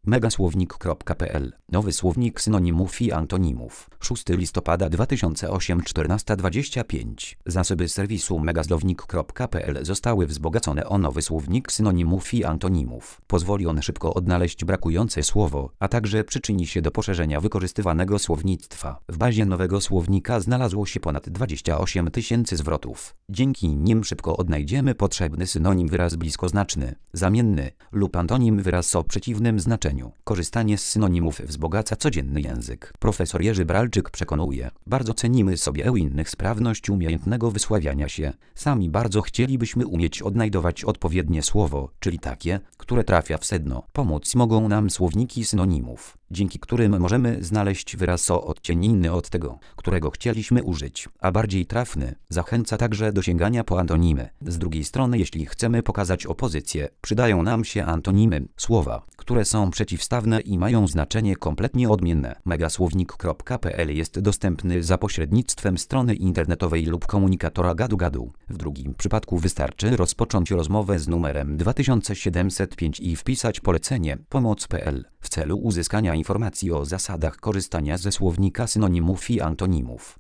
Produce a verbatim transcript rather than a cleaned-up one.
megasłownik kropka p l. Nowy słownik synonimów i antonimów. szóstego listopada dwa tysiące ósmego, czternasta dwadzieścia pięć. Zasoby serwisu megasłownik kropka p l zostały wzbogacone o nowy słownik synonimów i antonimów. Pozwoli on szybko odnaleźć brakujące słowo, a także przyczyni się do poszerzenia wykorzystywanego słownictwa. W bazie nowego słownika znalazło się ponad dwadzieścia osiem tysięcy zwrotów. Dzięki nim szybko odnajdziemy potrzebny synonim wyraz bliskoznaczny, zamienny lub antonim wyraz o przeciwnym znaczeniu. Korzystanie z synonimów wzbogaca codzienny język. Profesor Jerzy Bralczyk przekonuje: bardzo cenimy sobie u innych sprawność umiejętnego wysławiania się. Sami bardzo chcielibyśmy umieć odnajdować odpowiednie słowo, czyli takie, które trafia w sedno. Pomóc mogą nam słowniki synonimów, dzięki którym możemy znaleźć wyraz o odcień inny od tego, którego chcieliśmy użyć, a bardziej trafny. Zachęca także do sięgania po antonimy. Z drugiej strony, jeśli chcemy pokazać opozycję, przydają nam się antonimy, słowa, które są przeciwstawne i mają znaczenie kompletnie odmienne. megasłownik kropka p l jest dostępny za pośrednictwem strony internetowej lub komunikatora gadu-gadu. W drugim przypadku wystarczy rozpocząć rozmowę z numerem dwa tysiące siedemset pięć i wpisać polecenie pomoc kropka p l w celu uzyskania informacji o zasadach korzystania ze słownika synonimów i antonimów.